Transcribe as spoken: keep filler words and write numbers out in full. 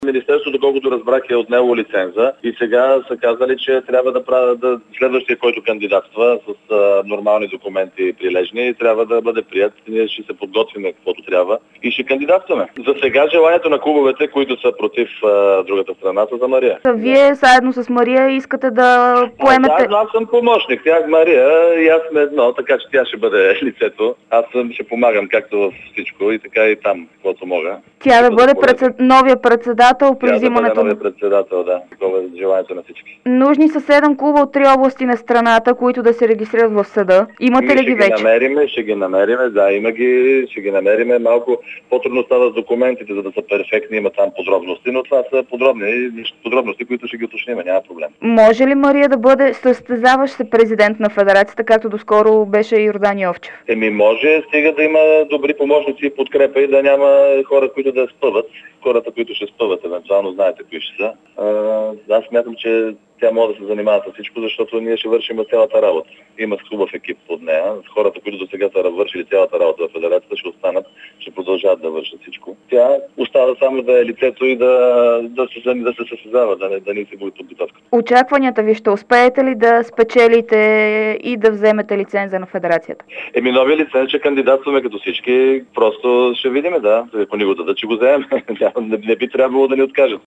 Министерството, доколкото разбрах, е отнело лиценза и сега са казали, че трябва да правят да, следващия, който кандидатства с а, нормални документи прилежни, трябва да бъде прият. Ние ще се подготвим каквото трябва и ще кандидатстваме. За сега желанието на клубовете, които са против а, другата страна, са за Мария. Вие заедно с Мария искате да поемете... А, заедно аз съм помощник. Тя Мария и аз сме едно, така че тя ще бъде лицето. Аз съм, ще помагам както в всичко и така и там, каквото мога. Тя да бъде председ... новия председател при Тя взимането. Да бъде новия председател, да. Такова е желанието на всички. Нужни са седем клуба от три области на страната, които да се регистрират в съда. Имате ли ги вече? Ще ги намериме, ще ги намериме, да, има ги, ще ги намериме. Малко по-трудно става с документите, за да са перфектни, има там подробности, но това са подробни подробности, които ще ги уточним, няма проблем. Може ли Мария да бъде състезаващ се президент на федерацията, както доскоро беше Йордан Йовчев? Еми може, стига да има добри помощници и подкрепа и да няма хора, които да спъват. Хората, които ще спъват, евентуално знаете кои ще са. А, аз смятам, че тя може да се занимава с всичко, защото ние ще вършим цялата работа. Има хубав екип под нея. Хората, които до сега са вършили цялата работа в федерацията, ще останат, ще продължават да вършат всичко. Тя остава само да е лицето и да, да, се, да се състезава, да не, да не се губи подготовка. Очакванията ви, ще успеете ли да спечелите и да вземете лиценза на федерацията? Еми новия лиценз ще кандидатстваме като всички. Просто ще видим, да. Ако ни го дадат, че го вземем. не, не би трябвало да ни откажат.